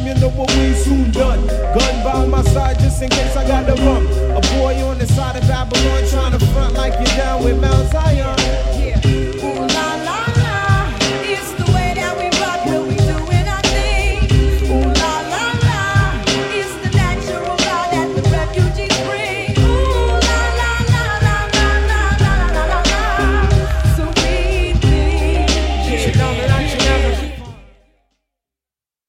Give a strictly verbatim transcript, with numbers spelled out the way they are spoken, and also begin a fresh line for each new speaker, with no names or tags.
you know what we soon done. Gun by my side just in case I got the rum. A boy on the side of Babylon trying to front like you're down with Mount Zion.